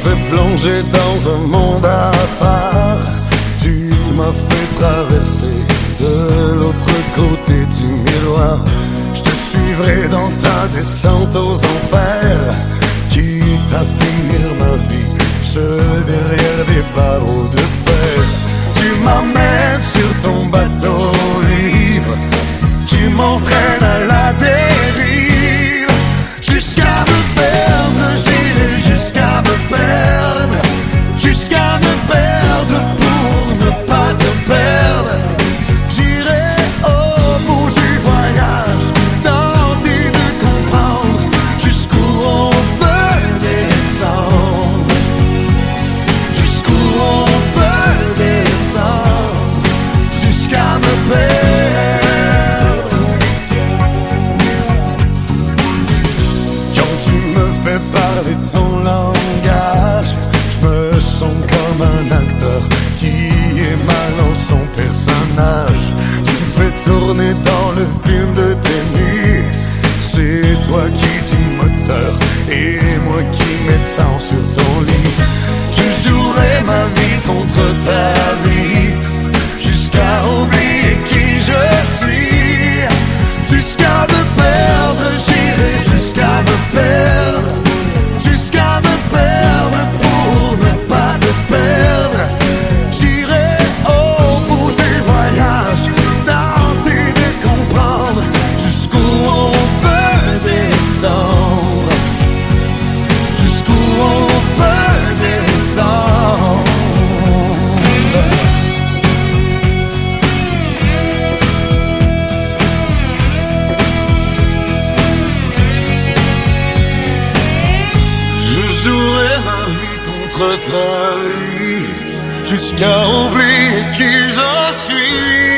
fait plonger dans un monde à part. Tu m'as fait traverser de l'autre côté du miroir. Je te suivrai dans ta descente aux enfers, quitte à finir ma vie seul derrière des barreaux de fer. Tu m'emmènes sur ton bateau ivre, tu m'entraînes à la dérive. Jusqu'à me perdre, j'irai jusqu'à me perdre. Jusqu'à me perdre pour ne pas te perdre. J'irai au bout du voyage, tenter de comprendre jusqu'où on peut descendre. Jusqu'où on peut descendre. Jusqu'à me perdre. Quand tu me fais parler ton langage, je me sens comme un acteur qui est mal dans son personnage. Tu me fais tourner dans le film de tes nuits. C'est toi qui dis moteur et moi qui m'étends sur ton lit. Je jouerai ma vie contre ta vie, jusqu'à oublier qui je suis. Jusqu'à me perdre, j'irai jusqu'à me perdre. Jusqu'à me perdre pour ne pas te perdre. J'irai au bout du voyage, tenter de comprendre jusqu'où on peut descendre. Jusqu'où on peut descendre. Je jouerai ma vie contre ta vie, jusqu'à oublier qui je suis.